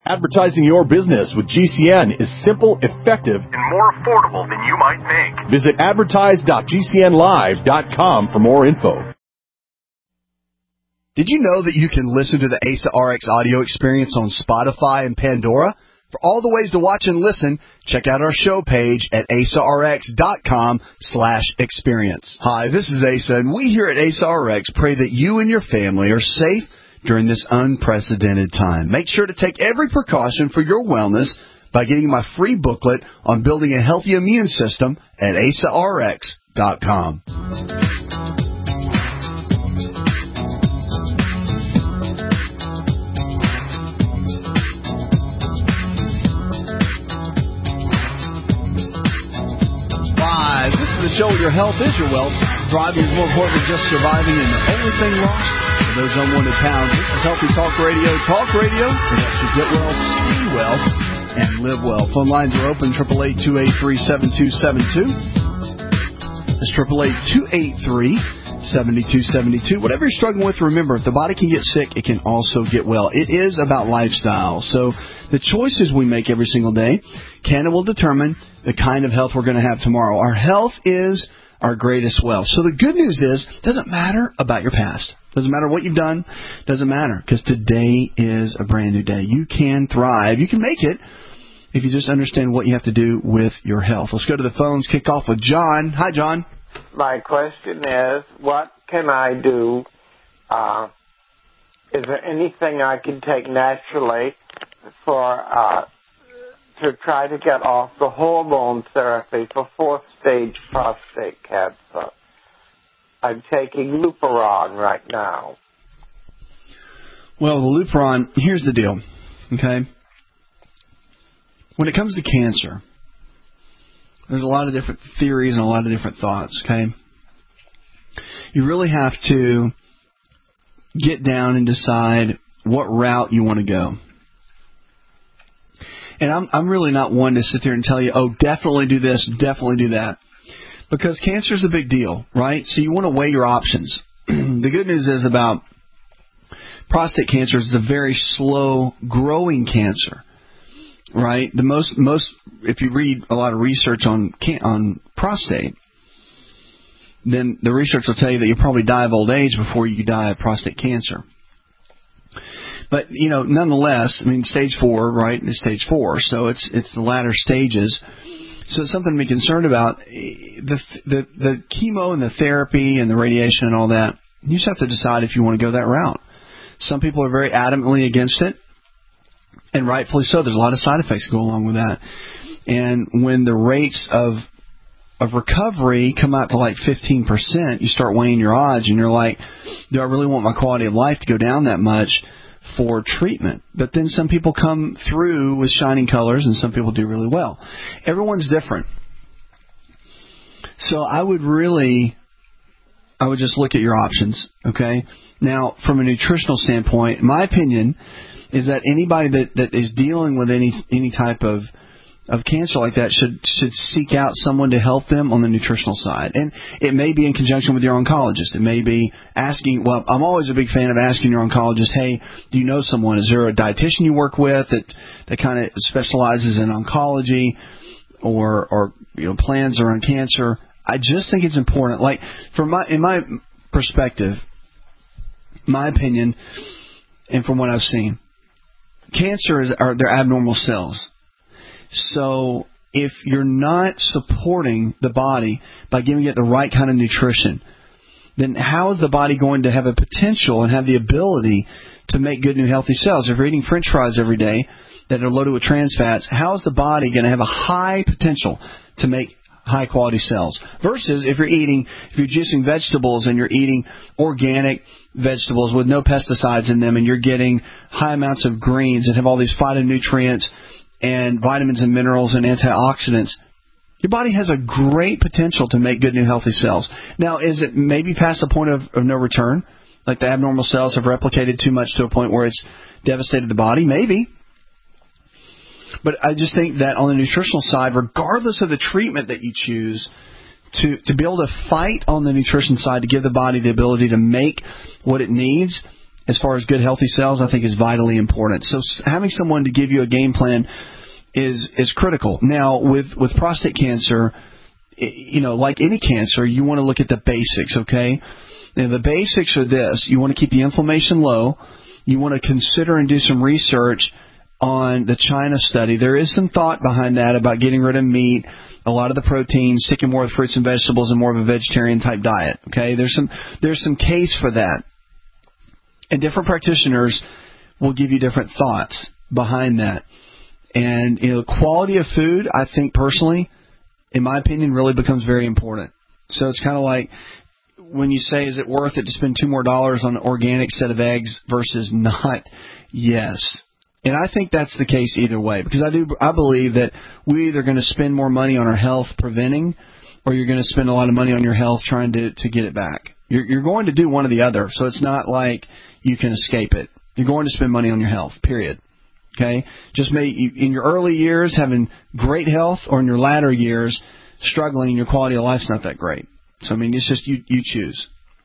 Advertising your business with GCN is simple, effective, and more affordable than you might think. Visit advertise.gcnlive.com for more info. Did you know that you can listen to the ASA RX audio experience on Spotify and Pandora? For all the ways to watch and listen, check out our show page at asarx.com/experience. Hi, this is Asa, and we here at ASA RX pray that you and your family are safe during this unprecedented time. Make sure to take every precaution for your wellness by getting my free booklet on building a healthy immune system at asarx.com. This is the show where your health is your wealth. Thriving is more important than just surviving, and the only thing lost are those unwanted pounds. This is Healthy Talk Radio. Talk Radio that helps you get well, stay well, and live well. Phone lines are open, 888-283-7272. That's 888-283-7272. Whatever you're struggling with, remember, if the body can get sick, it can also get well. It is about lifestyle. So the choices we make every single day can and will determine the kind of health we're going to have tomorrow. Our health is our greatest wealth. So the good news is, it doesn't matter about your past. Doesn't matter what you've done. Doesn't matter, because today is a brand new day. You can thrive. You can make it if you just understand what you have to do with your health. Let's go to the phones. Kick off with John. Hi, John. My question is, what can I do? Is there anything I can take naturally for to try to get off the hormone therapy for fourth-stage prostate cancer? I'm taking Leuperon right now. Well, the Leuperon, here's the deal, okay? When it comes to cancer, there's a lot of different theories and a lot of different thoughts, okay? You really have to get down and decide what route you want to go. And I'm really not one to sit there and tell you, oh, definitely do this, definitely do that. Because cancer is a big deal, right? So you want to weigh your options. The good news is about prostate cancer is a very slow-growing cancer, right? The most, if you read a lot of research on prostate, then the research will tell you that you'll probably die of old age before you die of prostate cancer. But, nonetheless, stage 4, right, is stage 4, so it's the latter stages. So it's something to be concerned about. The chemo and the therapy and the radiation and all that, you just have to decide if you want to go that route. Some people are very adamantly against it, and rightfully so. There's a lot of side effects that go along with that. And when the rates of recovery come out to like 15%, you start weighing your odds, and you're like, do I really want my quality of life to go down that much for treatment? But then some people come through with shining colors, and some people do really well. Everyone's different. So I would just look at your options, okay? Now, from a nutritional standpoint, my opinion is that anybody that is dealing with any type of cancer like that should seek out someone to help them on the nutritional side. And it may be in conjunction with your oncologist. It may be asking, well, I'm always a big fan of asking your oncologist, hey, do you know someone? Is there a dietitian you work with that kind of specializes in oncology or plans around cancer? I just think it's important. Like, in my perspective, my opinion, and from what I've seen, cancer they're abnormal cells. So if you're not supporting the body by giving it the right kind of nutrition, then how is the body going to have a potential and have the ability to make good new healthy cells? If you're eating French fries every day that are loaded with trans fats, how is the body going to have a high potential to make high quality cells? Versus if you're juicing vegetables and you're eating organic vegetables with no pesticides in them, and you're getting high amounts of greens that have all these phytonutrients and vitamins and minerals and antioxidants, your body has a great potential to make good new healthy cells. Now, is it maybe past the point of no return? Like the abnormal cells have replicated too much to a point where it's devastated the body? Maybe. But I just think that on the nutritional side, regardless of the treatment that you choose, to be able to fight on the nutrition side to give the body the ability to make what it needs as far as good, healthy cells, I think is vitally important. So having someone to give you a game plan is critical. Now, with prostate cancer, like any cancer, you want to look at the basics, okay? And the basics are this. You want to keep the inflammation low. You want to consider and do some research on the China study. There is some thought behind that about getting rid of meat, a lot of the proteins, sticking more with fruits and vegetables, and more of a vegetarian type diet. Okay, there's some case for that, and different practitioners will give you different thoughts behind that. And quality of food, I think personally, in my opinion, really becomes very important. So it's kind of like when you say, is it worth it to spend $2 more on an organic set of eggs versus not? Yes. And I think that's the case either way, because I believe that we're either going to spend more money on our health preventing, or you're going to spend a lot of money on your health trying to get it back. You're going to do one or the other, so it's not like you can escape it. You're going to spend money on your health, period. Okay? Just in your early years having great health, or in your latter years struggling and your quality of life's not that great. So, it's just you choose.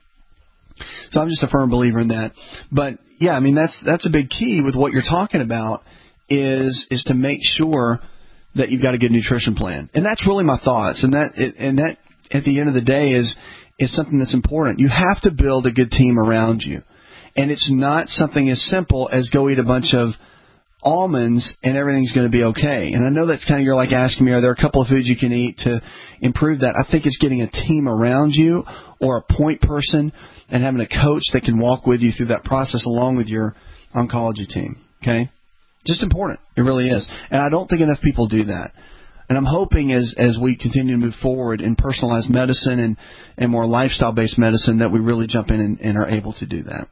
So I'm just a firm believer in that. But, yeah, that's a big key with what you're talking about is to make sure that you've got a good nutrition plan. And that's really my thoughts. And that at the end of the day is something that's important. You have to build a good team around you. And it's not something as simple as go eat a bunch of almonds and everything's going to be okay. And I know that's kind of, you're like asking me, are there a couple of foods you can eat to improve that? I think it's getting a team around you, or a point person, and having a coach that can walk with you through that process along with your oncology team. Okay? Just important. It really is. And I don't think enough people do that. And I'm hoping as we continue to move forward in personalized medicine and more lifestyle-based medicine that we really jump in and are able to do that.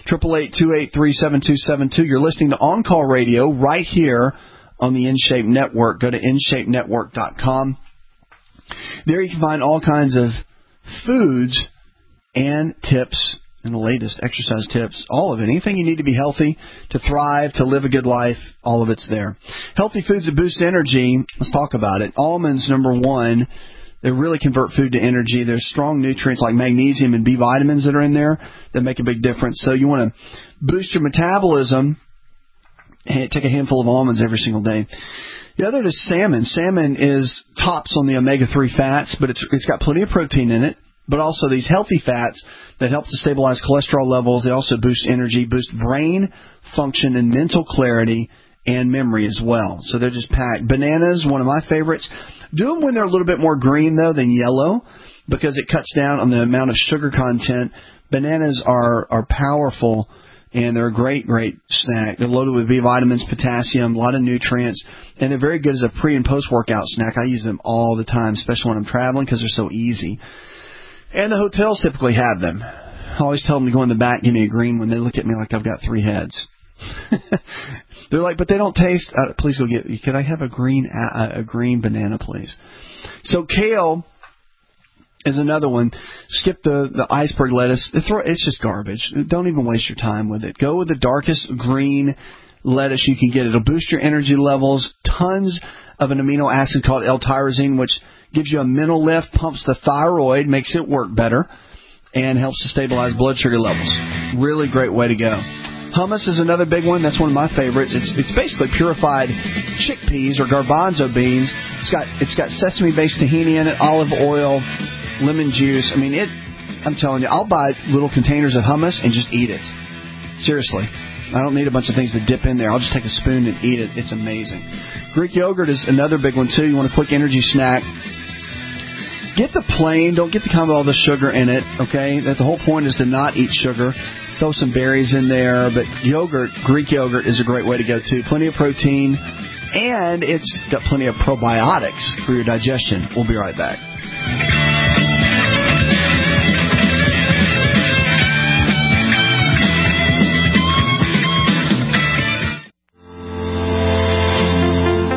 888-283-7272. You're listening to On Call Radio right here on the InShape Network. Go to InShapeNetwork.com. There you can find all kinds of foods and tips and the latest exercise tips, all of it. Anything you need to be healthy, to thrive, to live a good life, all of it's there. Healthy foods that boost energy, let's talk about it. Almonds, number one, they really convert food to energy. There's strong nutrients like magnesium and B vitamins that are in there that make a big difference. So you want to boost your metabolism, and take a handful of almonds every single day. The other is salmon. Salmon is tops on the omega-3 fats, but it's got plenty of protein in it. But also these healthy fats that help to stabilize cholesterol levels. They also boost energy, boost brain function and mental clarity and memory as well. So they're just packed. Bananas, one of my favorites. Do them when they're a little bit more green, though, than yellow, because it cuts down on the amount of sugar content. Bananas are powerful, and they're a great snack. They're loaded with B vitamins, potassium, a lot of nutrients, and they're very good as a pre- and post-workout snack. I use them all the time, especially when I'm traveling, because they're so easy. And the hotels typically have them. I always tell them to go in the back, give me a green one. They look at me like I've got 3 heads. They're like, but they don't taste. Please go get. Could I have a green banana, please? So kale is another one. Skip the iceberg lettuce. It's just garbage. Don't even waste your time with it. Go with the darkest green lettuce you can get. It'll boost your energy levels. Tons of an amino acid called L-tyrosine, which gives you a mental lift, pumps the thyroid, makes it work better, and helps to stabilize blood sugar levels. Really great way to go. Hummus is another big one. That's one of my favorites. It's basically purified chickpeas or garbanzo beans. It's got sesame-based tahini in it, olive oil, lemon juice. I'm telling you, I'll buy little containers of hummus and just eat it. Seriously. I don't need a bunch of things to dip in there. I'll just take a spoon and eat it. It's amazing. Greek yogurt is another big one, too. You want a quick energy snack. Get the plain. Don't get the kind with all the sugar in it, okay? The whole point is to not eat sugar. Throw some berries in there. But yogurt, Greek yogurt, is a great way to go, too. Plenty of protein. And it's got plenty of probiotics for your digestion. We'll be right back.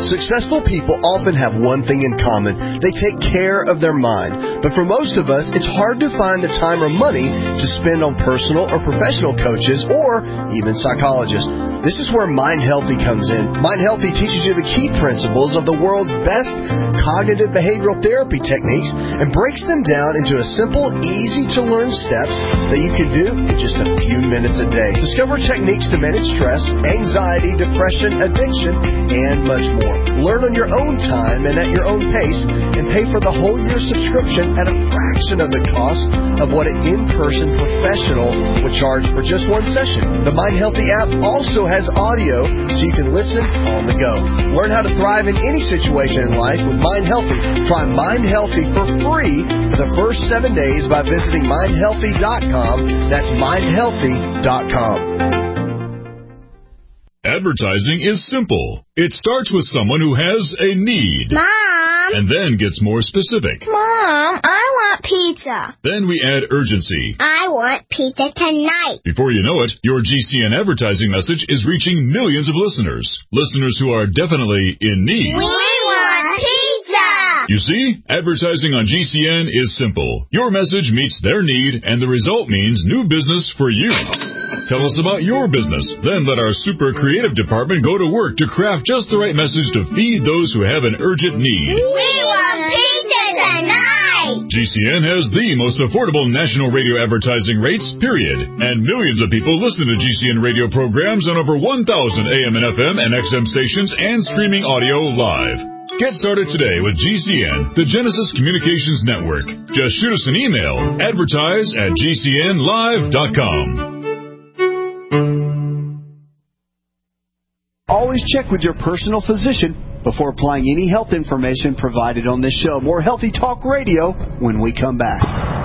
Successful people often have one thing in common. They take care of their mind. But for most of us, it's hard to find the time or money to spend on personal or professional coaches or even psychologists. This is where Mind Healthy comes in. Mind Healthy teaches you the key principles of the world's best cognitive behavioral therapy techniques and breaks them down into a simple, easy-to-learn steps that you can do in just a few minutes a day. Discover techniques to manage stress, anxiety, depression, addiction, and much more. Learn on your own time and at your own pace, and pay for the whole year subscription at a fraction of the cost of what an in-person professional would charge for just one session. The Mind Healthy app also has audio so you can listen on the go. Learn how to thrive in any situation in life with Mind Healthy. Try Mind Healthy for free for the first 7 days by visiting mindhealthy.com. That's mindhealthy.com. Advertising is simple. It starts with someone who has a need. Mom! And then gets more specific. Mom, I want pizza. Then we add urgency. I want pizza tonight. Before you know it, your GCN advertising message is reaching millions of listeners. Listeners who are definitely in need. We want pizza! You see, advertising on GCN is simple. Your message meets their need, and the result means new business for you. Tell us about your business. Then let our super creative department go to work to craft just the right message to feed those who have an urgent need. We want pizza tonight! GCN has the most affordable national radio advertising rates, period. And millions of people listen to GCN radio programs on over 1,000 AM and FM and XM stations and streaming audio live. Get started today with GCN, the Genesis Communications Network. Just shoot us an email, advertise@gcnlive.com. Always check with your personal physician before applying any health information provided on this show. More Healthy Talk Radio when we come back.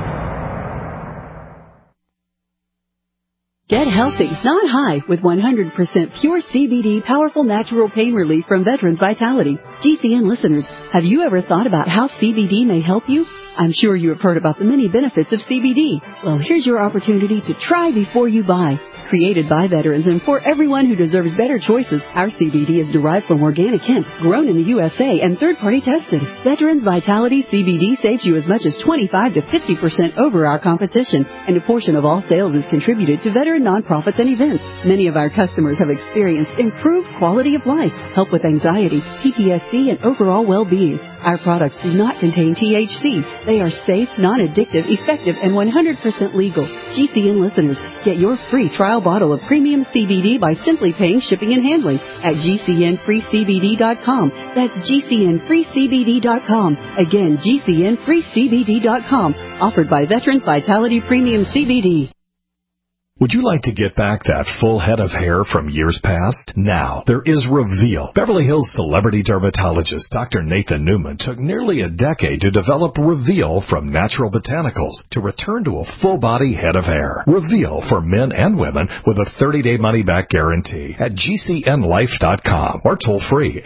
Get healthy, not high, with 100% pure CBD powerful natural pain relief from Veterans Vitality. GCN listeners, have you ever thought about how CBD may help you? I'm sure you have heard about the many benefits of CBD. Well, here's your opportunity to try before you buy. Created by veterans and for everyone who deserves better choices, our CBD is derived from organic hemp, grown in the USA, and third-party tested. Veterans Vitality CBD saves you as much as 25 to 50% over our competition, and a portion of all sales is contributed to veteran nonprofits and events. Many of our customers have experienced improved quality of life, help with anxiety, PTSD, and overall well-being. Our products do not contain THC. They are safe, non-addictive, effective, and 100% legal. GCN listeners, get your free trial bottle of premium CBD by simply paying shipping and handling at GCNFreeCBD.com. That's GCNFreeCBD.com. Again, GCNFreeCBD.com. Offered by Veterans Vitality Premium CBD. Would you like to get back that full head of hair from years past? Now, there is Reveal. Beverly Hills celebrity dermatologist Dr. Nathan Newman took nearly a decade to develop Reveal from natural botanicals to return to a full-body head of hair. Reveal for men and women with a 30-day money-back guarantee at GCNLife.com or toll-free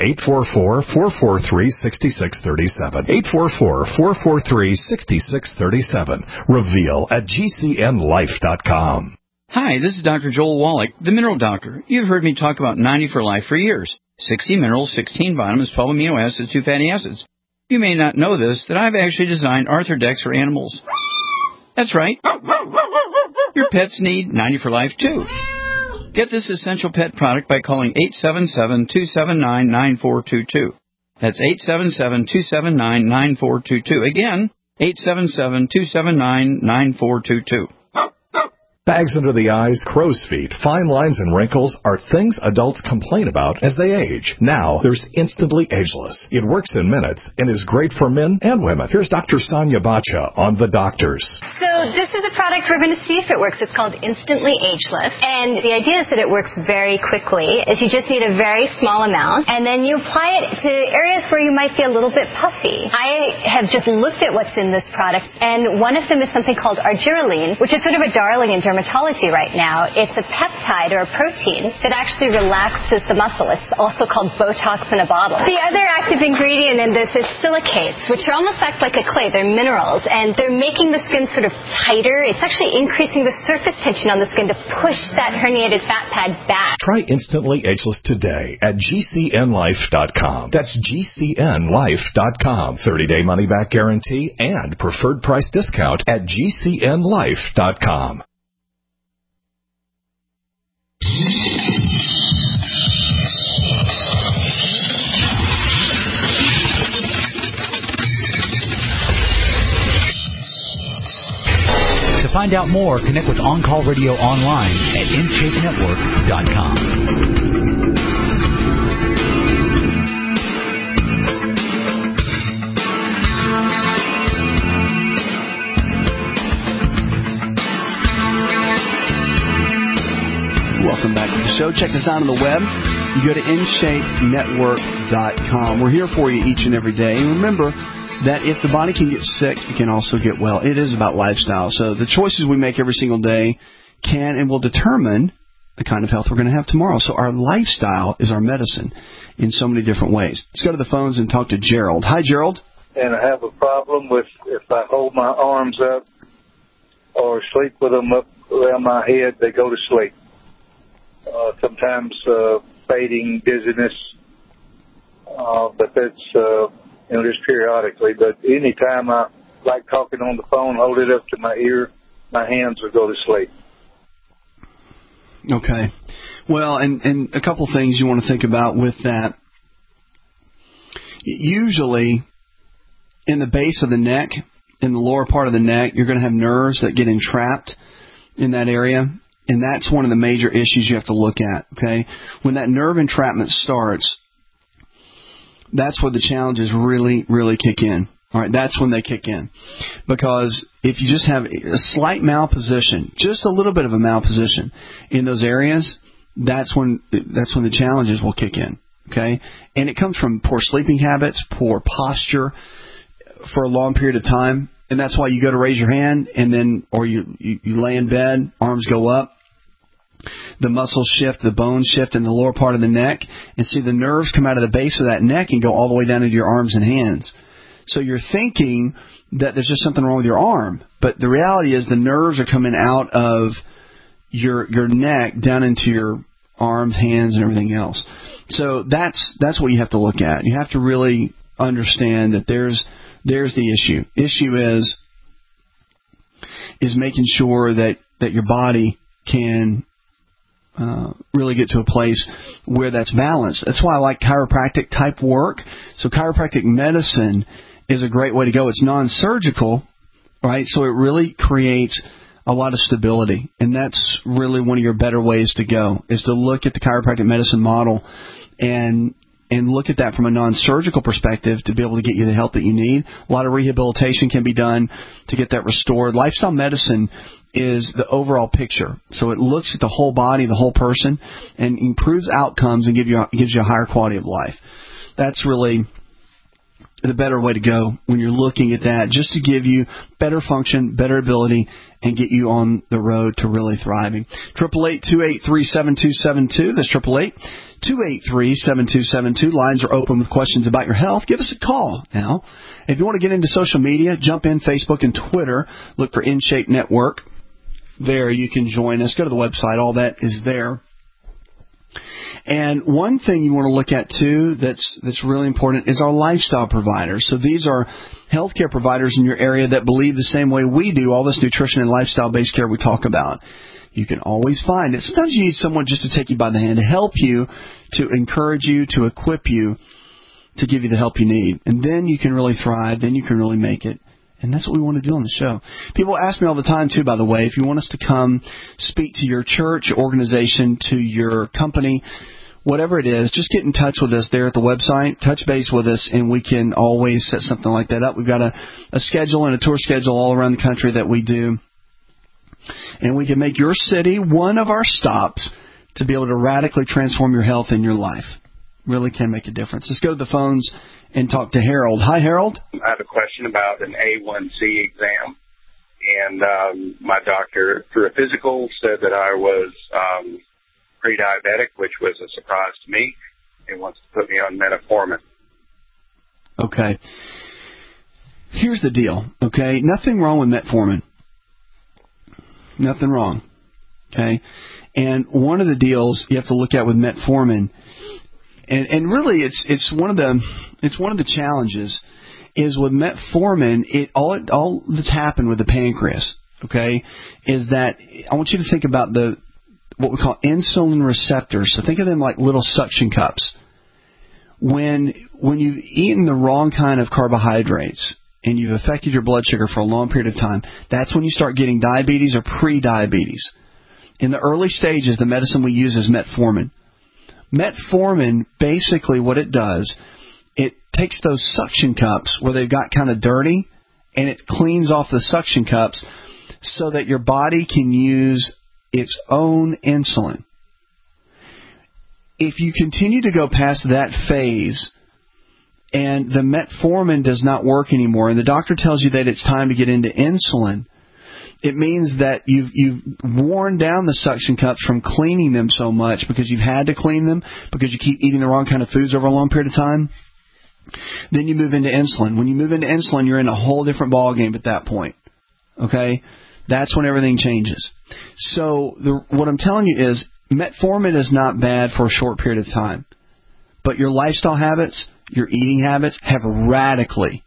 844-443-6637. 844-443-6637. Reveal at GCNLife.com. Hi, this is Dr. Joel Wallach, the Mineral Doctor. You've heard me talk about 90 for Life for years. 60 minerals, 16 vitamins, 12 amino acids, 2 fatty acids. You may not know this, that I've actually designed Arthrodex for animals. That's right. Your pets need 90 for Life, too. Get this essential pet product by calling 877-279-9422. That's 877-279-9422. Again, 877-279-9422. Bags under the eyes, crow's feet, fine lines, and wrinkles are things adults complain about as they age. Now, there's Instantly Ageless. It works in minutes and is great for men and women. Here's Dr. Sonia Bacha on The Doctors. So this is a product we're going to see if it works. It's called Instantly Ageless. And the idea is that it works very quickly. Is you just need a very small amount, and then you apply it to areas where you might be a little bit puffy. I have just looked at what's in this product, and one of them is something called argireline, which is sort of a darling in dermatology. dermatology right now. It's a peptide or a protein that actually relaxes the muscle. It's also called Botox in a bottle. The other active ingredient in this is silicates, which almost act like a clay. They're minerals, and they're making the skin sort of tighter. It's actually increasing the surface tension on the skin to push that herniated fat pad back. Try Instantly Ageless today at GCNlife.com. That's GCNlife.com. 30-day money-back guarantee and preferred price discount at GCNlife.com. To find out more, connect with On Call Radio online at InShapeNetwork.com. Welcome back to the show. Check us out on the web. You go to InShapeNetwork.com. We're here for you each and every day. And remember that if the body can get sick, it can also get well. It is about lifestyle. So the choices we make every single day can and will determine the kind of health we're going to have tomorrow. So our lifestyle is our medicine in so many different ways. Let's go to the phones and talk to Gerald. Hi, Gerald. And I have a problem with if I hold my arms up or sleep with them up around my head, they go to sleep. Sometimes fading dizziness, but that's just periodically. But anytime I like talking on the phone, hold it up to my ear, my hands will go to sleep. Okay. Well, and a couple things you want to think about with that. Usually, in the base of the neck, in the lower part of the neck, you're going to have nerves that get entrapped in that area. And that's one of the major issues you have to look at, okay? When that nerve entrapment starts, that's where the challenges really, really kick in. All right, that's when they kick in. Because if you just have a slight malposition, just a little bit of a malposition in those areas, that's when the challenges will kick in, okay? And it comes from poor sleeping habits, poor posture for a long period of time. And that's why you go to raise your hand, and then, or you lay in bed, arms go up. The muscles shift, the bones shift in the lower part of the neck, and see the nerves come out of the base of that neck and go all the way down into your arms and hands. So you're thinking that there's just something wrong with your arm, but the reality is the nerves are coming out of your neck down into your arms, hands, and everything else. So that's what you have to look at. You have to really understand that there's the issue. Issue is making sure that your body can really get to a place where that's balanced. That's why I like chiropractic type work. So chiropractic medicine is a great way to go. It's non-surgical, right? So it really creates a lot of stability. And that's really one of your better ways to go, is to look at the chiropractic medicine model and look at that from a non-surgical perspective to be able to get you the help that you need. A lot of rehabilitation can be done to get that restored. Lifestyle medicine is the overall picture. So it looks at the whole body, the whole person, and improves outcomes and gives you a higher quality of life. That's really the better way to go when you're looking at that, just to give you better function, better ability, and get you on the road to really thriving. 888-283-7272. That's 888-283-7272. Lines are open with questions about your health. Give us a call now. If you want to get into social media, jump in Facebook and Twitter. Look for InShape Network. There you can join us. Go to the website. All that is there. And one thing you want to look at, too, that's really important is our lifestyle providers. So these are healthcare providers in your area that believe the same way we do, all this nutrition and lifestyle-based care we talk about. You can always find it. Sometimes you need someone just to take you by the hand, to help you, to encourage you, to equip you, to give you the help you need. And then you can really thrive. Then you can really make it. And that's what we want to do on the show. People ask me all the time, too, by the way, if you want us to come speak to your church, your organization, to your company, whatever it is, just get in touch with us there at the website. Touch base with us, and we can always set something like that up. We've got a schedule and a tour schedule all around the country that we do. And we can make your city one of our stops to be able to radically transform your health and your life. Really can make a difference. Let's go to the phones and talk to Harold. Hi, Harold. I have a question about an A1C exam. and my doctor, through a physical, said that I was pre-diabetic, which was a surprise to me, and wants to put me on metformin. Okay. Here's the deal, okay? Nothing wrong with metformin. Nothing wrong, okay? And one of the deals you have to look at with metformin, and really it's one of the challenges, is with metformin, all that's happened with the pancreas, okay, is that I want you to think about what we call insulin receptors. So think of them like little suction cups. When you've eaten the wrong kind of carbohydrates and you've affected your blood sugar for a long period of time, that's when you start getting diabetes or pre-diabetes. In the early stages, the medicine we use is metformin. Metformin, basically what it does, it takes those suction cups where they've got kind of dirty, and it cleans off the suction cups so that your body can use its own insulin. If you continue to go past that phase and the metformin does not work anymore, and the doctor tells you that it's time to get into insulin, it means that you've worn down the suction cups from cleaning them so much because you've had to clean them because you keep eating the wrong kind of foods over a long period of time. Then you move into insulin. When you move into insulin, you're in a whole different ballgame at that point. Okay? That's when everything changes. So what I'm telling you is metformin is not bad for a short period of time. But your lifestyle habits, your eating habits have radically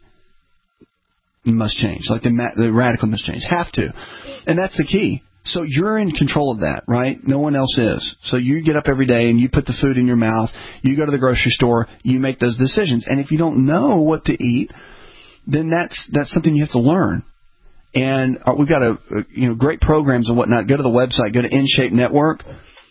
must change. Like the radical must change. Have to. And that's the key. So you're in control of that, right? No one else is. So you get up every day and you put the food in your mouth. You go to the grocery store. You make those decisions. And if you don't know what to eat, then that's something you have to learn. And we've got great programs and whatnot. Go to the website. Go to InShape Network.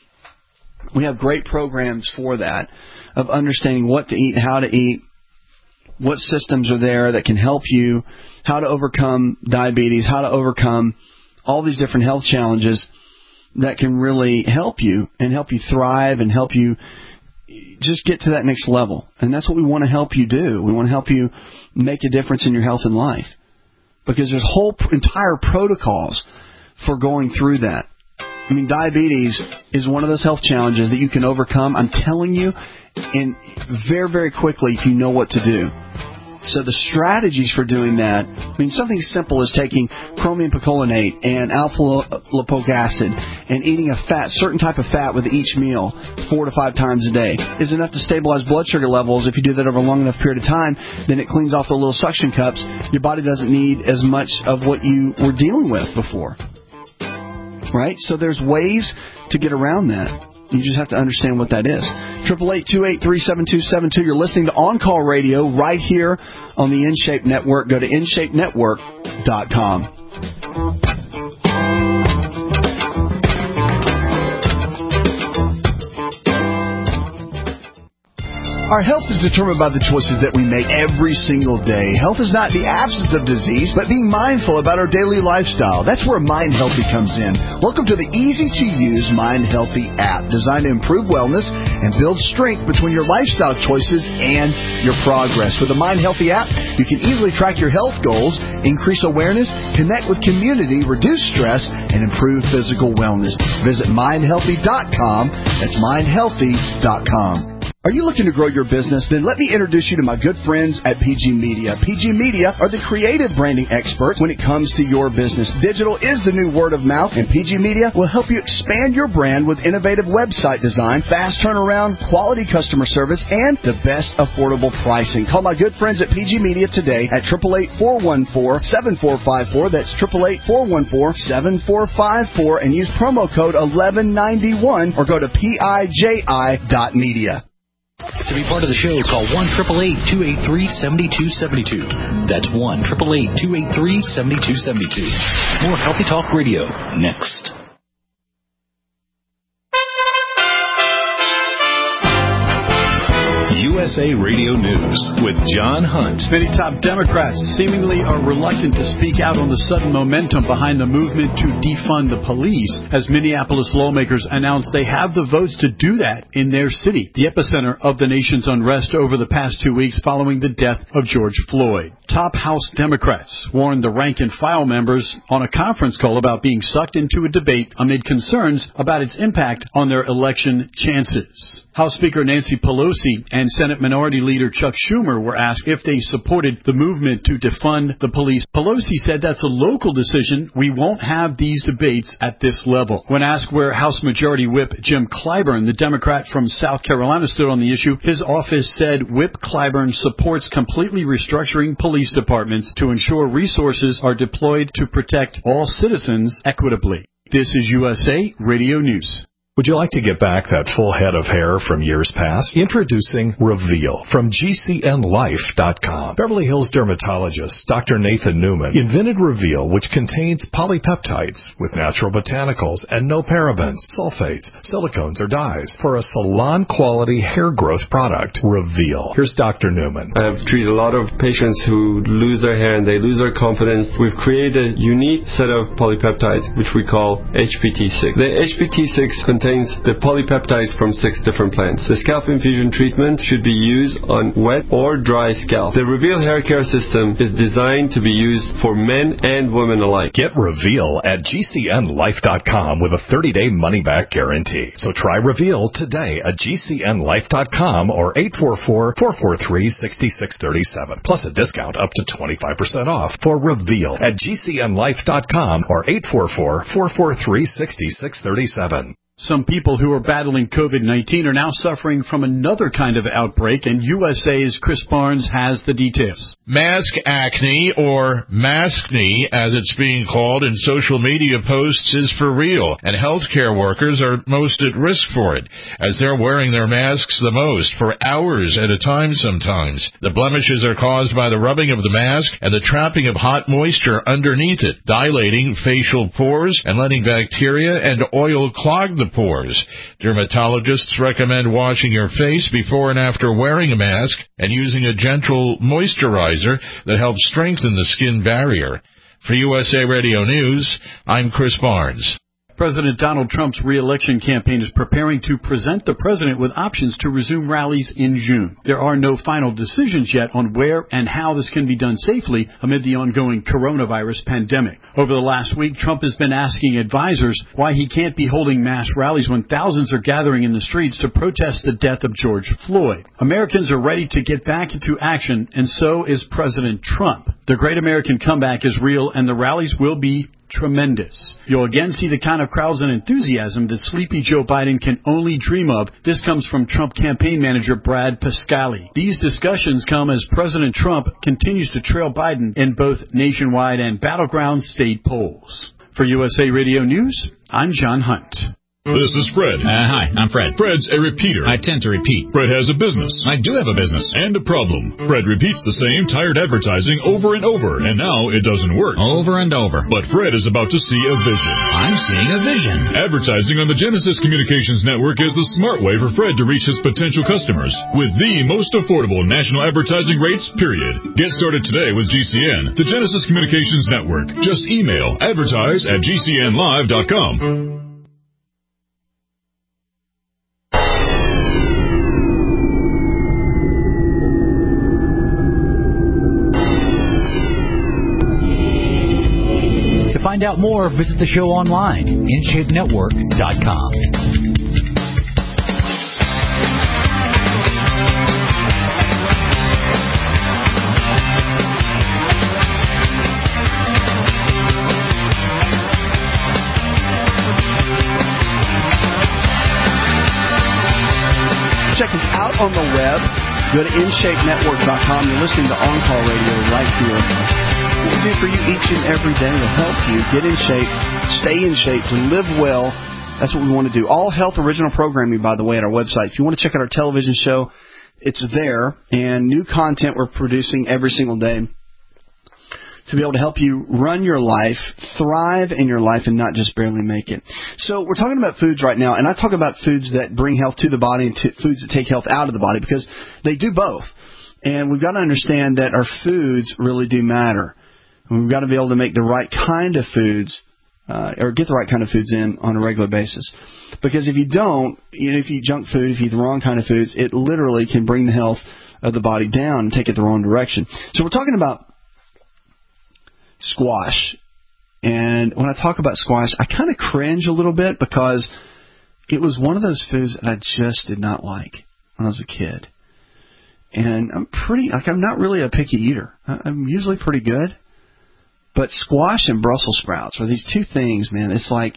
We have great programs for that, of understanding what to eat, how to eat, what systems are there that can help you, how to overcome diabetes, how to overcome all these different health challenges that can really help you and help you thrive and help you just get to that next level. And that's what we want to help you do. We want to help you make a difference in your health and life, because there's whole entire protocols for going through that. I mean, diabetes is one of those health challenges that you can overcome, I'm telling you, and very, very quickly if you know what to do. So the strategies for doing that, I mean, something simple as taking chromium picolinate and alpha-lipoic acid and eating a certain type of fat with each meal 4 to 5 times a day is enough to stabilize blood sugar levels. If you do that over a long enough period of time, then it cleans off the little suction cups. Your body doesn't need as much of what you were dealing with before. Right? So there's ways to get around that. You just have to understand what that is. 888-283-7272. You're listening to On Call Radio right here on the InShape Network. Go to InShapeNetwork.com. Our health is determined by the choices that we make every single day. Health is not the absence of disease, but being mindful about our daily lifestyle. That's where Mind Healthy comes in. Welcome to the easy-to-use Mind Healthy app, designed to improve wellness and build strength between your lifestyle choices and your progress. With the Mind Healthy app, you can easily track your health goals, increase awareness, connect with community, reduce stress, and improve physical wellness. Visit mindhealthy.com. That's mindhealthy.com. Are you looking to grow your business? Then let me introduce you to my good friends at PG Media. PG Media are the creative branding experts when it comes to your business. Digital is the new word of mouth, and PG Media will help you expand your brand with innovative website design, fast turnaround, quality customer service, and the best affordable pricing. Call my good friends at PG Media today at 888-414-7454. That's 888-414-7454, and use promo code 1191 or go to PIJI.media. To be part of the show, call 1-888-283-7272. That's 1-888-283-7272. More Healthy Talk Radio next. USA Radio News with John Hunt. Many top Democrats seemingly are reluctant to speak out on the sudden momentum behind the movement to defund the police, as Minneapolis lawmakers announced they have the votes to do that in their city, the epicenter of the nation's unrest over the past 2 weeks following the death of George Floyd. Top House Democrats warned the rank-and-file members on a conference call about being sucked into a debate amid concerns about its impact on their election chances. House Speaker Nancy Pelosi and Senate Minority Leader Chuck Schumer were asked if they supported the movement to defund the police. Pelosi said that's a local decision. We won't have these debates at this level. When asked where House Majority Whip Jim Clyburn, the Democrat from South Carolina, stood on the issue, his office said Whip Clyburn supports completely restructuring police departments to ensure resources are deployed to protect all citizens equitably. This is USA Radio News. Would you like to get back that full head of hair from years past? Introducing Reveal from GCNLife.com. Beverly Hills dermatologist Dr. Nathan Newman invented Reveal, which contains polypeptides with natural botanicals and no parabens, sulfates, silicones, or dyes for a salon-quality hair growth product. Reveal. Here's Dr. Newman. I have treated a lot of patients who lose their hair and they lose their confidence. We've created a unique set of polypeptides, which we call HPT6. The HPT6 contains the polypeptides from 6 different plants. The scalp infusion treatment should be used on wet or dry scalp. The Reveal hair care system is designed to be used for men and women alike. Get Reveal at GCNLife.com with a 30-day money-back guarantee. So try Reveal today at GCNLife.com or 844-443-6637. Plus a discount up to 25% off for Reveal at GCNLife.com or 844-443-6637. Some people who are battling COVID-19 are now suffering from another kind of outbreak, and USA's Chris Barnes has the details. Mask acne, or maskne, as it's being called in social media posts, is for real, and healthcare workers are most at risk for it, as they're wearing their masks the most, for hours at a time sometimes. The blemishes are caused by the rubbing of the mask and the trapping of hot moisture underneath it, dilating facial pores and letting bacteria and oil clog the pores. Dermatologists recommend washing your face before and after wearing a mask and using a gentle moisturizer that helps strengthen the skin barrier. For USA Radio News, I'm Chris Barnes. President Donald Trump's re-election campaign is preparing to present the president with options to resume rallies in June. There are no final decisions yet on where and how this can be done safely amid the ongoing coronavirus pandemic. Over the last week, Trump has been asking advisors why he can't be holding mass rallies when thousands are gathering in the streets to protest the death of George Floyd. Americans are ready to get back into action, and so is President Trump. The Great American Comeback is real, and the rallies will be tremendous. You'll again see the kind of crowds and enthusiasm that sleepy Joe Biden can only dream of. This comes from Trump campaign manager Brad Pascali. These discussions come as President Trump continues to trail Biden in both nationwide and battleground state polls. For USA Radio News, I'm John Hunt. This is Fred. Hi, I'm Fred. Fred's a repeater. I tend to repeat. Fred has a business. I do have a business. And a problem. Fred repeats the same tired advertising over and over, and now it doesn't work. Over and over. But Fred is about to see a vision. I'm seeing a vision. Advertising on the Genesis Communications Network is the smart way for Fred to reach his potential customers with the most affordable national advertising rates, period. Get started today with GCN, the Genesis Communications Network. Just email advertise@gcnlive.com. To find out more, visit the show online, InShapeNetwork.com. Check us out on the web. Go to InShapeNetwork.com. You're listening to On Call Radio right here. What we do for you each and every day to help you get in shape, stay in shape, live well. That's what we want to do. All health original programming, by the way, at our website. If you want to check out our television show, it's there. And new content we're producing every single day. to be able to help you run your life, thrive in your life, and not just barely make it. So we're talking about foods right now, and I talk about foods that bring health to the body and foods that take health out of the body, because they do both. And we've got to understand that our foods really do matter. And we've got to be able to make the right kind of foods, or get the right kind of foods in on a regular basis. Because if you don't, if you eat junk food, if you eat the wrong kind of foods, it literally can bring the health of the body down and take it the wrong direction. So we're talking about squash. And when I talk about squash, I kind of cringe a little bit because it was one of those foods that I just did not like when I was a kid. And I'm not really a picky eater. I'm usually pretty good. But squash and Brussels sprouts are these two things, man. It's like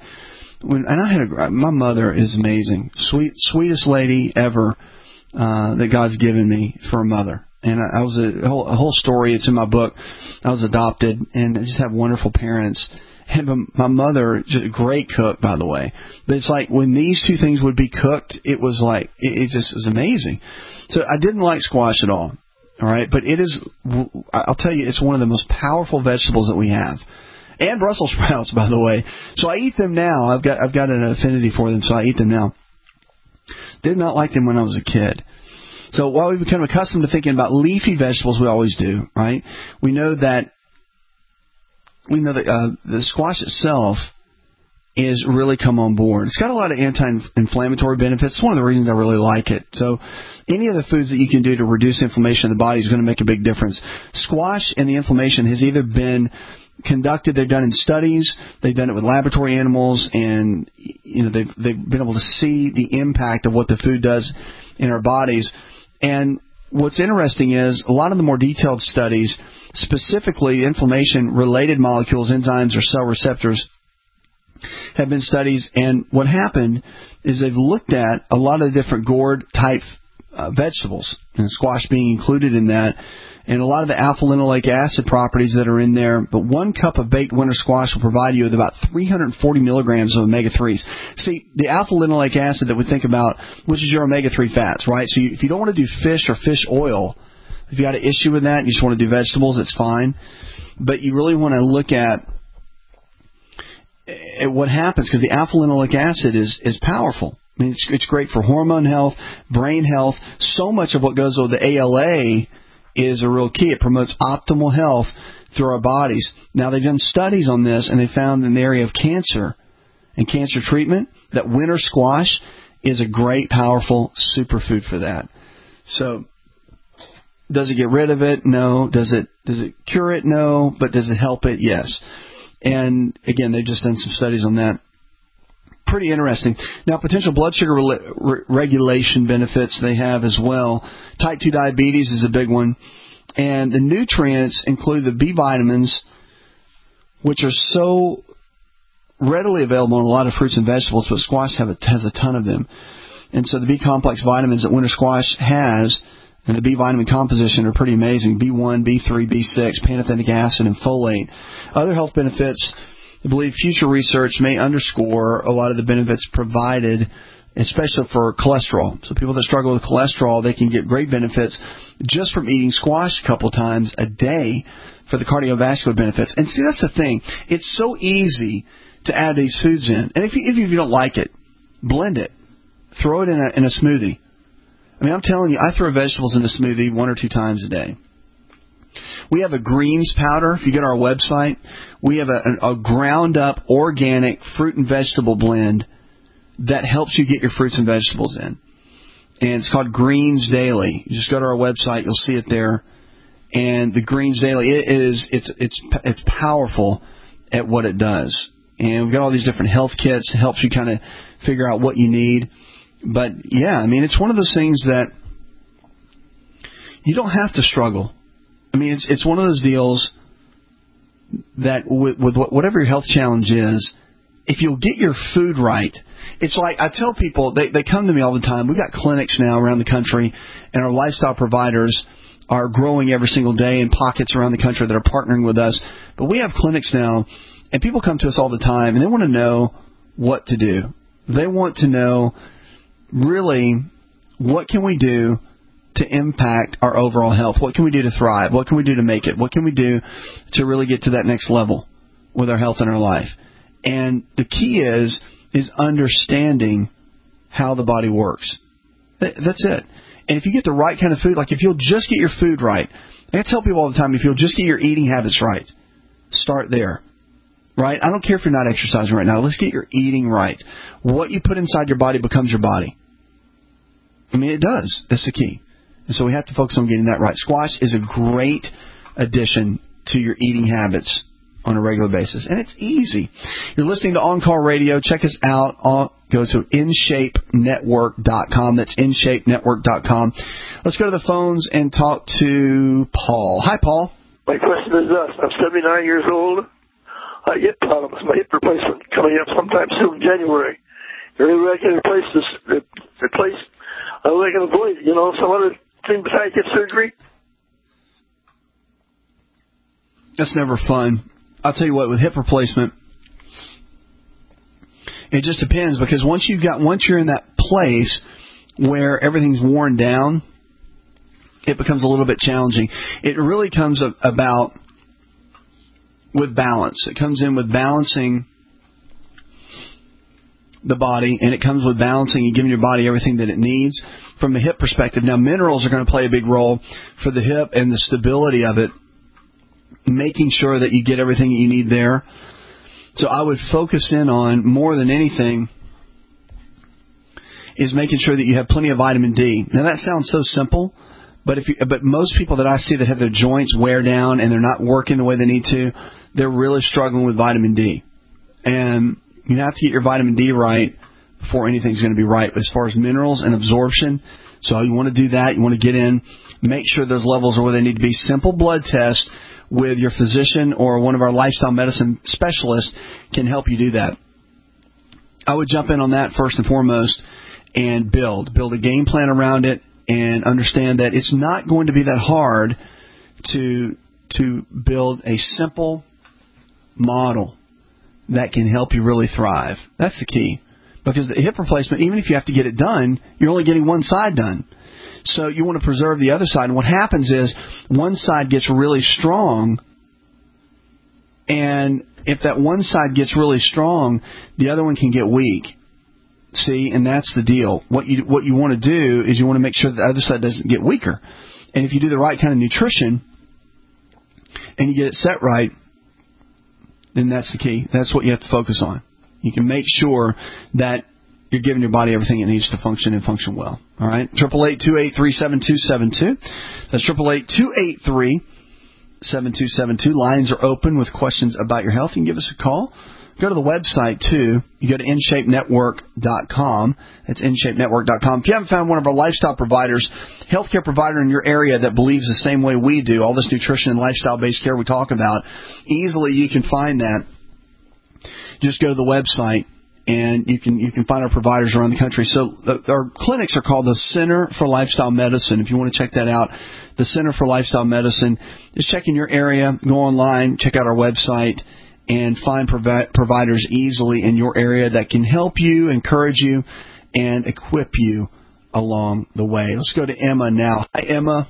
my mother is amazing. Sweetest lady ever, that God's given me for a mother. And I was a whole story. It's in my book. I was adopted, and I just have wonderful parents. And my mother, just a great cook, by the way. But it's like when these two things would be cooked, it was like it just was amazing. So I didn't like squash at all. All right, but it is. I'll tell you, it's one of the most powerful vegetables that we have. And Brussels sprouts, by the way. So I eat them now. I've got an affinity for them, so I eat them now. Did not like them when I was a kid. So while we've become accustomed to thinking about leafy vegetables, we always do, right? We know that the squash itself is really come on board. It's got a lot of anti-inflammatory benefits. It's one of the reasons I really like it. So any of the foods that you can do to reduce inflammation in the body is going to make a big difference. Squash and the inflammation has either been conducted, they've done in studies, they've done it with laboratory animals, and they've been able to see the impact of what the food does in our bodies. And what's interesting is a lot of the more detailed studies, specifically inflammation-related molecules, enzymes, or cell receptors, have been studies. And what happened is they've looked at a lot of different gourd-type vegetables, and squash being included in that, and a lot of the alpha-linoleic acid properties that are in there. But 1 cup of baked winter squash will provide you with about 340 milligrams of omega-3s. See, the alpha-linoleic acid that we think about, which is your omega-3 fats, right? So if you don't want to do fish or fish oil, if you got an issue with that and you just want to do vegetables, it's fine. But you really want to look at what happens, because the alpha-linoleic acid is powerful. I mean, it's great for hormone health, brain health. So much of what goes with the ALA is a real key. It promotes optimal health through our bodies. Now, they've done studies on this, and they found in the area of cancer and cancer treatment that winter squash is a great, powerful superfood for that. So, does it get rid of it? No. Does it cure it? No. But does it help it? Yes. And again, they've just done some studies on that. Pretty interesting. Now, potential blood sugar regulation benefits they have as well. Type 2 diabetes is a big one. And the nutrients include the B vitamins, which are so readily available in a lot of fruits and vegetables, but squash has a ton of them. And so the B complex vitamins that winter squash has, and the B vitamin composition, are pretty amazing. B1, B3, B6, pantothenic acid, and folate. Other health benefits, I believe future research may underscore a lot of the benefits provided, especially for cholesterol. So people that struggle with cholesterol, they can get great benefits just from eating squash a couple times a day for the cardiovascular benefits. And see, that's the thing. It's so easy to add these foods in. And if you don't like it, blend it. Throw it in a smoothie. I mean, I'm telling you, I throw vegetables in a smoothie 1 or 2 times a day. We have a greens powder. If you go to our website, we have a ground-up organic fruit and vegetable blend that helps you get your fruits and vegetables in. And it's called Greens Daily. You just go to our website, you'll see it there. And the Greens Daily, it's powerful at what it does. And we've got all these different health kits. It helps you kind of figure out what you need. But, yeah, I mean, it's one of those things that you don't have to struggle. I mean, it's one of those deals that with whatever your health challenge is, if you'll get your food right, it's like I tell people, they come to me all the time. We've got clinics now around the country, and our lifestyle providers are growing every single day in pockets around the country that are partnering with us. But we have clinics now, and people come to us all the time, and they want to know what to do. They want to know, really, what can we do to impact our overall health? What can we do to thrive? What can we do to make it? What can we do to really get to that next level with our health and our life? And the key is understanding how the body works. That's it. And if you get the right kind of food, like if you'll just get your food right, I tell people all the time, if you'll just get your eating habits right, start there. Right? I don't care if you're not exercising right now. Let's get your eating right. What you put inside your body becomes your body. I mean, it does. That's the key. And so we have to focus on getting that right. Squash is a great addition to your eating habits on a regular basis. And it's easy. You're listening to On Call Radio. Check us out. Go to InShapeNetwork.com. That's InShapeNetwork.com. Let's go to the phones and talk to Paul. Hi, Paul. My question is this. I'm 79 years old. I get problems. My hip replacement coming up sometime soon, January. Every way I can replace I can avoid, some other thing besides hip surgery. That's never fun. I'll tell you what, with hip replacement, it just depends, because once you're in that place where everything's worn down, it becomes a little bit challenging. It really comes about with balance. It comes in with balancing the body, and it comes with balancing and giving your body everything that it needs from the hip perspective. Now, minerals are going to play a big role for the hip and the stability of it, making sure that you get everything that you need there. So I would focus in on, more than anything, is making sure that you have plenty of vitamin D. Now, that sounds so simple, but most people that I see that have their joints wear down and they're not working the way they need to, they're really struggling with vitamin D. And you have to get your vitamin D right before anything's going to be right as far as minerals and absorption. So you want to do that. You want to get in, make sure those levels are where they need to be. Simple blood test with your physician or one of our lifestyle medicine specialists can help you do that. I would jump in on that first and foremost and build a game plan around it, and understand that it's not going to be that hard to build a simple model that can help you really thrive. That's the key. Because the hip replacement, even if you have to get it done, you're only getting one side done. So you want to preserve the other side. And what happens is one side gets really strong, and if that one side gets really strong, the other one can get weak. See, and that's the deal. What you want to do is you want to make sure that the other side doesn't get weaker. And if you do the right kind of nutrition and you get it set right, then that's the key. That's what you have to focus on. You can make sure that you're giving your body everything it needs to function and function well. All right? 888-283-7272. That's 888-283-7272. Lines are open with questions about your health. You can give us a call. Go to the website, too. You go to InShapeNetwork.com. That's InShapeNetwork.com. If you haven't found one of our lifestyle providers, healthcare provider in your area that believes the same way we do, all this nutrition and lifestyle-based care we talk about, easily you can find that. Just go to the website, and you can find our providers around the country. So our clinics are called the Center for Lifestyle Medicine. If you want to check that out, the Center for Lifestyle Medicine. Just check in your area, go online, check out our website, and find providers easily in your area that can help you, encourage you, and equip you along the way. Let's go to Emma now. Hi, Emma.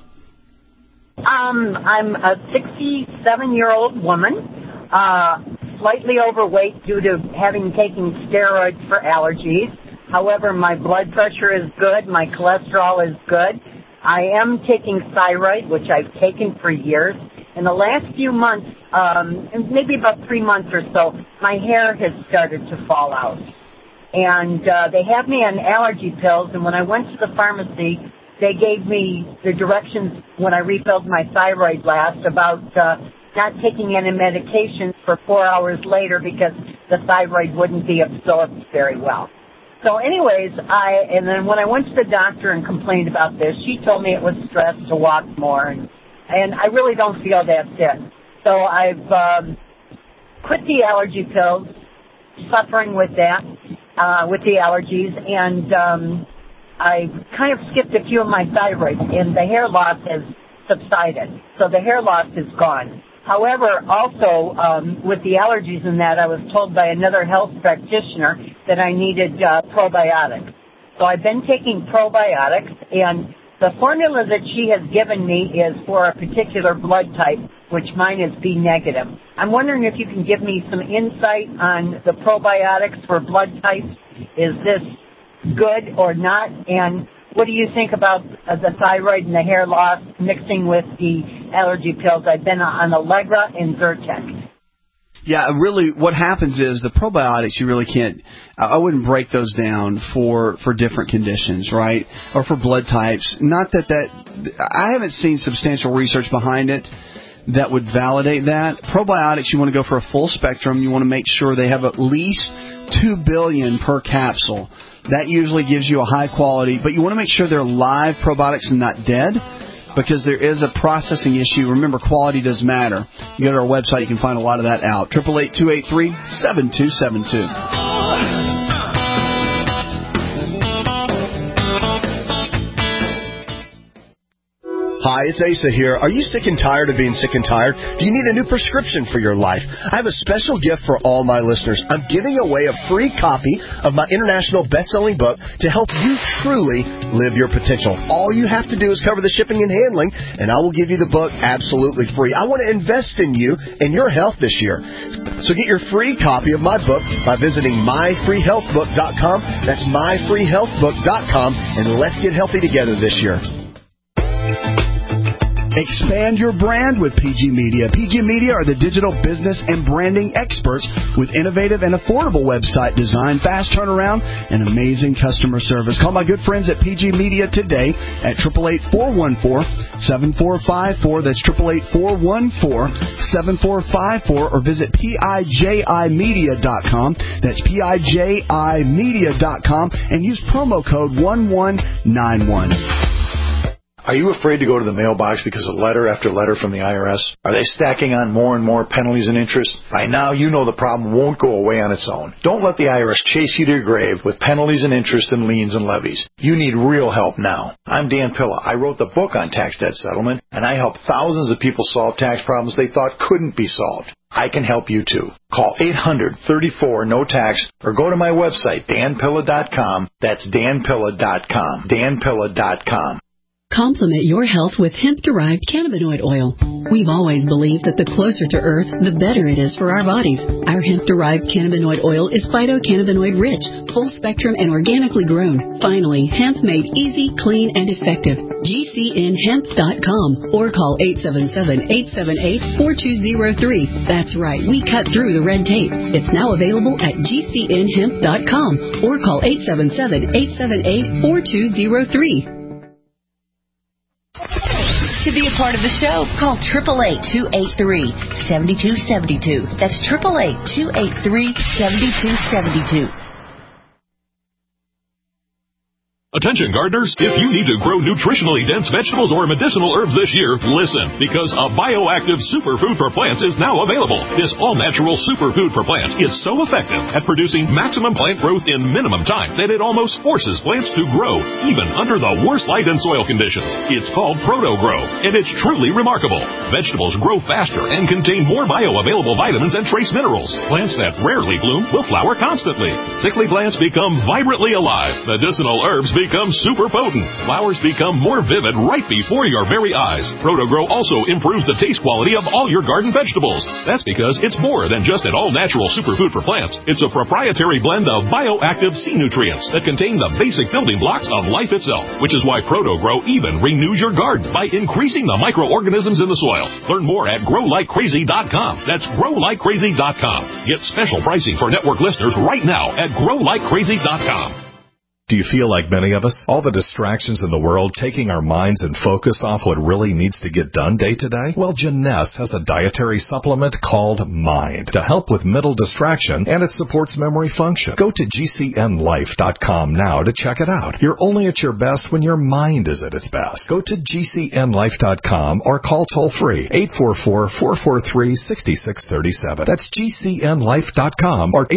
I'm a 67-year-old woman, slightly overweight due to having taken steroids for allergies. However, my blood pressure is good. My cholesterol is good. I am taking thyroid, which I've taken for years. In the last few months, maybe about 3 months or so, my hair has started to fall out. And they have me on allergy pills, and when I went to the pharmacy, they gave me the directions when I refilled my thyroid last about not taking any medication for 4 hours later because the thyroid wouldn't be absorbed very well. So anyways, and then when I went to the doctor and complained about this, she told me it was stress to walk more, and I really don't feel that's it. So I've quit the allergy pills, suffering with that, with the allergies, and I kind of skipped a few of my thyroid, and the hair loss has subsided. So the hair loss is gone. However, also, with the allergies and that, I was told by another health practitioner that I needed probiotics. So I've been taking probiotics, and The formula that she has given me is for a particular blood type, which mine is B negative. I'm wondering if you can give me some insight on the probiotics for blood types. Is this good or not? And what do you think about the thyroid and the hair loss mixing with the allergy pills? I've been on Allegra and Zyrtec. Yeah, really what happens is the probiotics, you really can't, I wouldn't break those down for different conditions, right? Or for blood types. Not that I haven't seen substantial research behind it that would validate that. Probiotics, you want to go for a full spectrum. You want to make sure they have at least 2 billion per capsule. That usually gives you a high quality, but you want to make sure they're live probiotics and not dead, because there is a processing issue. Remember, quality does matter. You go to our website, you can find a lot of that out. 888-283-7272. Hi, it's Asa here. Are you sick and tired of being sick and tired? Do you need a new prescription for your life? I have a special gift for all my listeners. I'm giving away a free copy of my international best-selling book to help you truly live your potential. All you have to do is cover the shipping and handling, and I will give you the book absolutely free. I want to invest in you and your health this year. So get your free copy of my book by visiting myfreehealthbook.com. That's myfreehealthbook.com, and let's get healthy together this year. Expand your brand with PG Media. PG Media are the digital business and branding experts with innovative and affordable website design, fast turnaround, and amazing customer service. Call my good friends at PG Media today at 888-414-7454. That's 888-414-7454, or visit PIJImedia.com. That's PIJImedia.com, and use promo code 1191. Are you afraid to go to the mailbox because of letter after letter from the IRS? Are they stacking on more and more penalties and interest? By now, you know the problem won't go away on its own. Don't let the IRS chase you to your grave with penalties and interest and liens and levies. You need real help now. I'm Dan Pilla. I wrote the book on tax debt settlement, and I help thousands of people solve tax problems they thought couldn't be solved. I can help you too. Call 800-34-NO-TAX or go to my website, danpilla.com. That's danpilla.com. danpilla.com. Complement your health with hemp-derived cannabinoid oil. We've always believed that the closer to Earth, the better it is for our bodies. Our hemp-derived cannabinoid oil is phytocannabinoid-rich, full-spectrum, and organically grown. Finally, hemp made easy, clean, and effective. GCNhemp.com or call 877-878-4203. That's right, we cut through the red tape. It's now available at GCNhemp.com or call 877-878-4203. To be a part of the show, call 888-283-7272. That's 888-283-7272. Attention gardeners, if you need to grow nutritionally dense vegetables or medicinal herbs this year, listen, because a bioactive superfood for plants is now available. This all-natural superfood for plants is so effective at producing maximum plant growth in minimum time that it almost forces plants to grow, even under the worst light and soil conditions. It's called Proto-Grow, and it's truly remarkable. Vegetables grow faster and contain more bioavailable vitamins and trace minerals. Plants that rarely bloom will flower constantly. Sickly plants become vibrantly alive. Medicinal herbs become super potent. Flowers become more vivid right before your very eyes. Proto-Grow also improves the taste quality of all your garden vegetables. That's because it's more than just an all-natural superfood for plants. It's a proprietary blend of bioactive sea nutrients that contain the basic building blocks of life itself, which is why Proto-Grow even renews your garden by increasing the microorganisms in the soil. Learn more at growlikecrazy.com. That's growlikecrazy.com. Get special pricing for network listeners right now at growlikecrazy.com. Do you feel like many of us? All the distractions in the world taking our minds and focus off what really needs to get done day to day? Well, Janess has a dietary supplement called Mind to help with mental distraction, and it supports memory function. Go to GCNlife.com now to check it out. You're only at your best when your mind is at its best. Go to GCNlife.com or call toll-free 844-443-6637. That's GCNlife.com or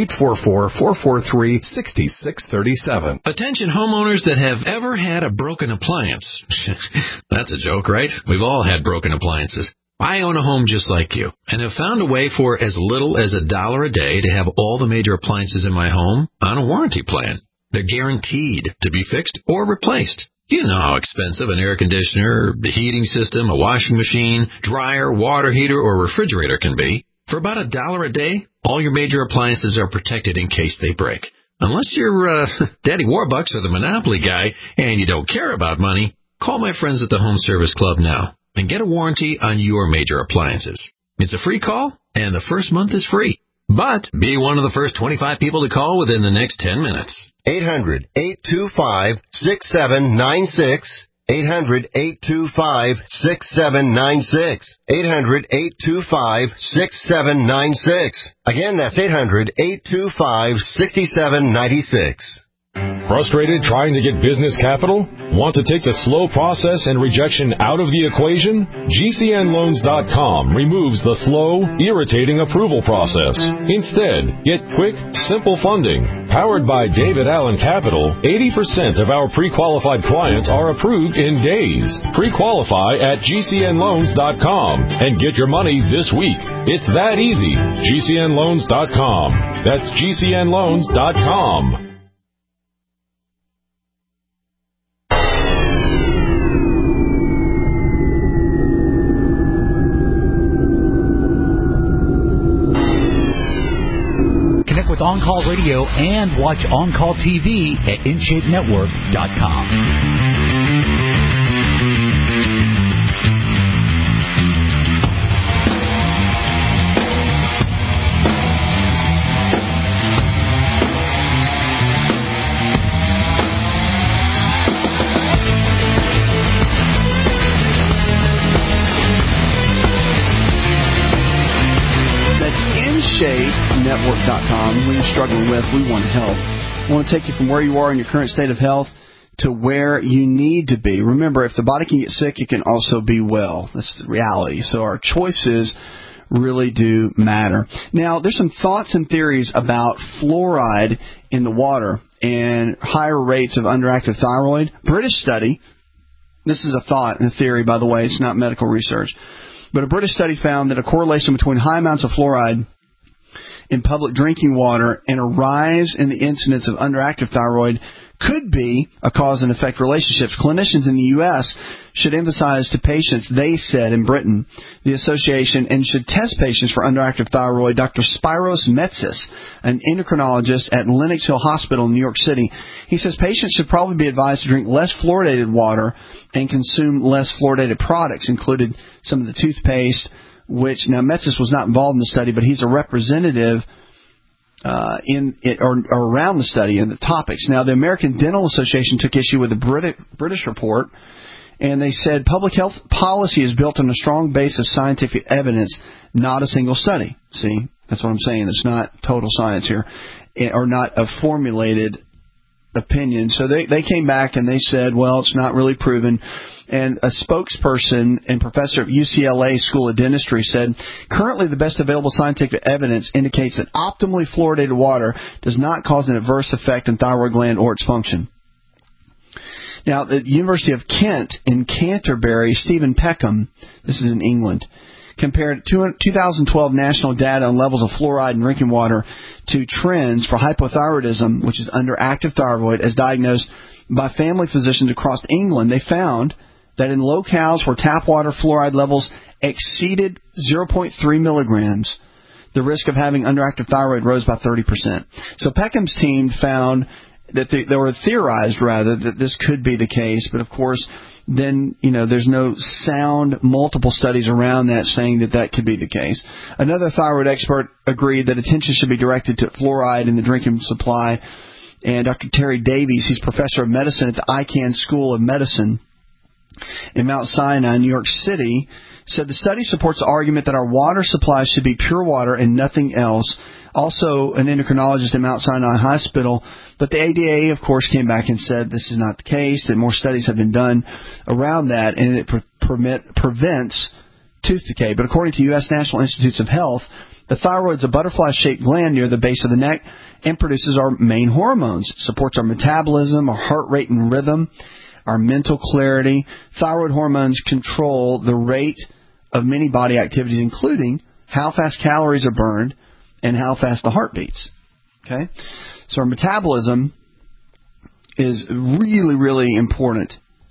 844-443-6637. Attention homeowners that have ever had a broken appliance. That's a joke, right? We've all had broken appliances. I own a home just like you and have found a way for as little as $1 a day to have all the major appliances in my home on a warranty plan. They're guaranteed to be fixed or replaced. You know how expensive an air conditioner, a heating system, a washing machine, dryer, water heater, or refrigerator can be. For about $1 a day, all your major appliances are protected in case they break. Unless you're Daddy Warbucks or the Monopoly guy and you don't care about money, call my friends at the Home Service Club now and get a warranty on your major appliances. It's a free call, and the first month is free. But be one of the first 25 people to call within the next 10 minutes. 800-825-6796. 800-825-6796. 800-825-6796. Again, that's 800-825-6796. Frustrated trying to get business capital? Want to take the slow process and rejection out of the equation? GCNLoans.com removes the slow, irritating approval process. Instead, get quick, simple funding. Powered by David Allen Capital, 80% of our pre-qualified clients are approved in days. Pre-qualify at GCNLoans.com and get your money this week. It's that easy. GCNLoans.com. That's GCNLoans.com. Connect with On Call Radio and watch On Call TV at InShapeNetwork.com. InShapeNetwork.com. When you're struggling with, we want to help. We want to take you from where you are in your current state of health to where you need to be. Remember, if the body can get sick, it can also be well. That's the reality. So our choices really do matter. Now, there's some thoughts and theories about fluoride in the water and higher rates of underactive thyroid. British study, this is a thought and a theory, by the way, it's not medical research, but a British study found that a correlation between high amounts of fluoride in public drinking water and a rise in the incidence of underactive thyroid could be a cause and effect relationships. Clinicians in the U.S. should emphasize to patients, they said in Britain, the association, and should test patients for underactive thyroid. Dr. Spiros Metsis, an endocrinologist at Lenox Hill Hospital in New York City, he says patients should probably be advised to drink less fluoridated water and consume less fluoridated products, included some of the toothpaste, which, now Metsis was not involved in the study, but he's a representative in it or around the study and the topics. Now, the American Dental Association took issue with the British report, and they said public health policy is built on a strong base of scientific evidence, not a single study. See, that's what I'm saying. It's not total science here, or not a formulated opinion. So they came back and they said, well, it's not really proven. And a spokesperson and professor at UCLA School of Dentistry said, currently the best available scientific evidence indicates that optimally fluoridated water does not cause an adverse effect on thyroid gland or its function. Now, the University of Kent in Canterbury, Stephen Peckham, this is in England, compared 2012 national data on levels of fluoride in drinking water to trends for hypothyroidism, which is underactive thyroid, as diagnosed by family physicians across England. They found that in locales where tap water fluoride levels exceeded 0.3 milligrams, the risk of having underactive thyroid rose by 30%. So Peckham's team found that they were theorized, rather, that this could be the case, but of course, then, there's no sound multiple studies around that saying that that could be the case. Another thyroid expert agreed that attention should be directed to fluoride in the drinking supply. And Dr. Terry Davies, he's professor of medicine at the Icahn School of Medicine in Mount Sinai, New York City, said the study supports the argument that our water supply should be pure water and nothing else. Also, an endocrinologist at Mount Sinai Hospital. But the ADA, of course, came back and said this is not the case, that more studies have been done around that, and it prevents tooth decay. But according to U.S. National Institutes of Health, the thyroid is a butterfly-shaped gland near the base of the neck and produces our main hormones, supports our metabolism, our heart rate and rhythm, our mental clarity. Thyroid hormones control the rate of many body activities, including how fast calories are burned and how fast the heart beats. Okay? So our metabolism is really, really important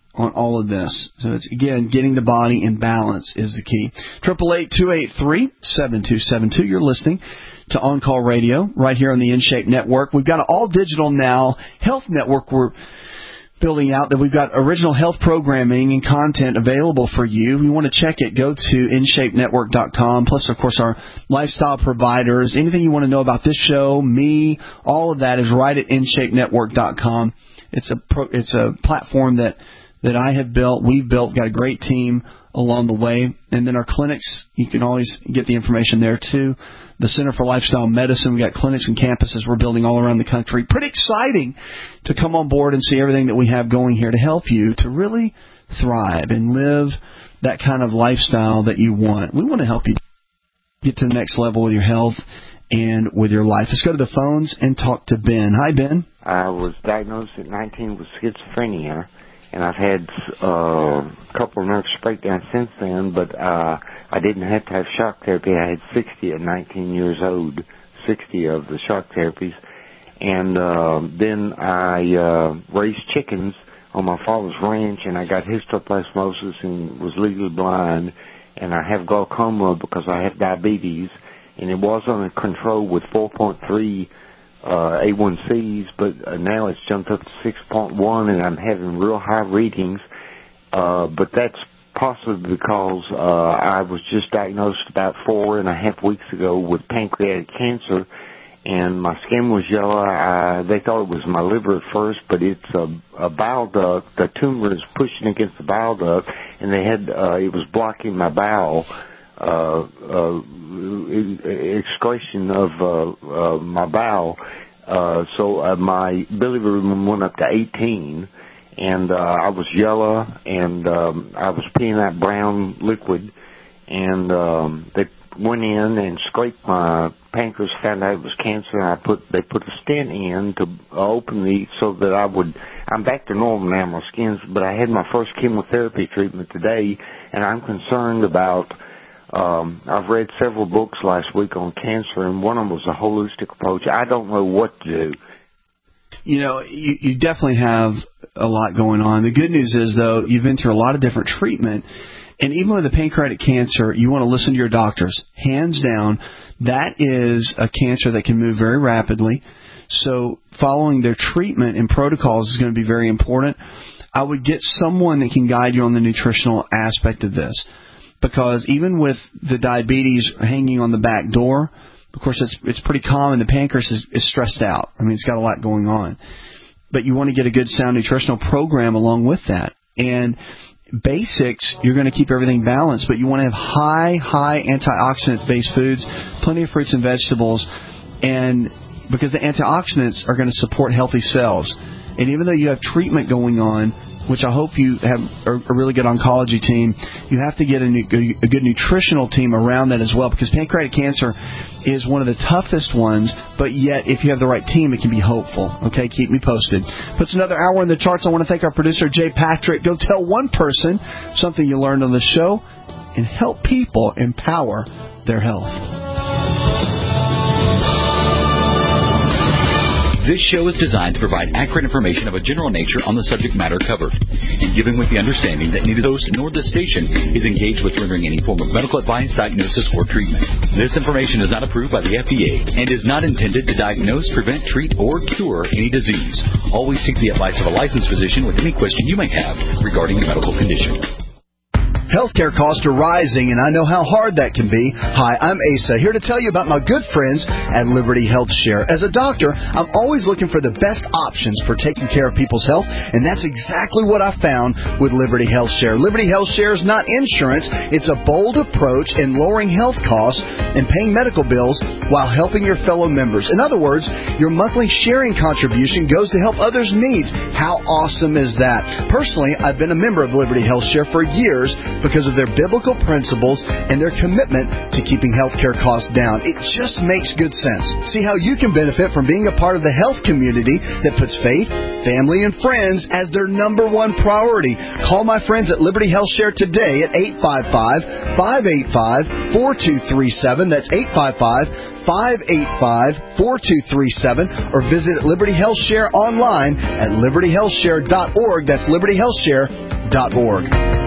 on all of this. So it's, again, getting the body in balance is the key. 888-283-7272. You're listening to On Call Radio right here on the InShape Network. We've got an all-digital now health network we're building out, that we've got original health programming and content available for you. If you want to check it, go to InShapeNetwork.com. Plus, of course, our lifestyle providers. Anything you want to know about this show, me, all of that is right at InShapeNetwork.com. It's a platform that I have built, we've built, got a great team along the way. And then our clinics, you can always get the information there too. The Center for Lifestyle Medicine, we've got clinics and campuses we're building all around the country. Pretty exciting to come on board and see everything that we have going here to help you to really thrive and live that kind of lifestyle that you want. We want to help you get to the next level with your health and with your life. Let's go to the phones and talk to Ben. Hi, Ben. I was diagnosed at 19 with schizophrenia, and I've had a couple of nervous breakdowns since then, but I didn't have to have shock therapy. I had 60 at 19 years old, 60 of the shock therapies. And then I raised chickens on my father's ranch, and I got histoplasmosis and was legally blind, and I have glaucoma because I have diabetes, and it was under control with 4.3 A1Cs, but now it's jumped up to 6.1, and I'm having real high readings. But that's possibly because I was just diagnosed about 4.5 weeks ago with pancreatic cancer, and my skin was yellow. They thought it was my liver at first, but it's a bile duct. The tumor is pushing against the bile duct, and they had it was blocking my bowel excretion of my bowel. So my bilirubin went up to 18, and I was yellow, and I was peeing that brown liquid, and they went in and scraped my pancreas, found out it was cancer, and they put a stent in to open so that I'm back to normal now, my skin's, but I had my first chemotherapy treatment today, and I'm concerned about, I've read several books last week on cancer, and one of them was a holistic approach. I don't know what to do. You know, you definitely have a lot going on. The good news is, though, you've been through a lot of different treatment. And even with the pancreatic cancer, you want to listen to your doctors. Hands down, that is a cancer that can move very rapidly. So following their treatment and protocols is going to be very important. I would get someone that can guide you on the nutritional aspect of this. Because even with the diabetes hanging on the back door, of course, it's pretty common. The pancreas is stressed out. I mean, it's got a lot going on. But you want to get a good, sound nutritional program along with that. And basics, you're going to keep everything balanced, but you want to have high antioxidant-based foods, plenty of fruits and vegetables, and because the antioxidants are going to support healthy cells. And even though you have treatment going on, which I hope you have a really good oncology team, you have to get a good nutritional team around that as well, because pancreatic cancer is one of the toughest ones, but yet if you have the right team, it can be hopeful. Okay, keep me posted. Puts another hour in the charts. I want to thank our producer, Jay Patrick. Go tell one person something you learned on the show and help people empower their health. This show is designed to provide accurate information of a general nature on the subject matter covered, and given with the understanding that neither the host nor the station is engaged with rendering any form of medical advice, diagnosis, or treatment. This information is not approved by the FDA and is not intended to diagnose, prevent, treat, or cure any disease. Always seek the advice of a licensed physician with any question you may have regarding a medical condition. Healthcare costs are rising, and I know how hard that can be. Hi, I'm Asa, here to tell you about my good friends at Liberty Health Share. As a doctor, I'm always looking for the best options for taking care of people's health, and that's exactly what I found with Liberty Health Share. Liberty Health Share is not insurance. It's a bold approach in lowering health costs and paying medical bills while helping your fellow members. In other words, your monthly sharing contribution goes to help others' needs. How awesome is that? Personally, I've been a member of Liberty Health Share for years, because of their biblical principles and their commitment to keeping healthcare costs down. It just makes good sense. See how you can benefit from being a part of the health community that puts faith, family, and friends as their number one priority. Call my friends at Liberty Health Share today at 855-585-4237. That's 855-585-4237, or visit Liberty Health Share online at libertyhealthshare.org. That's libertyhealthshare.org. bioactive.org.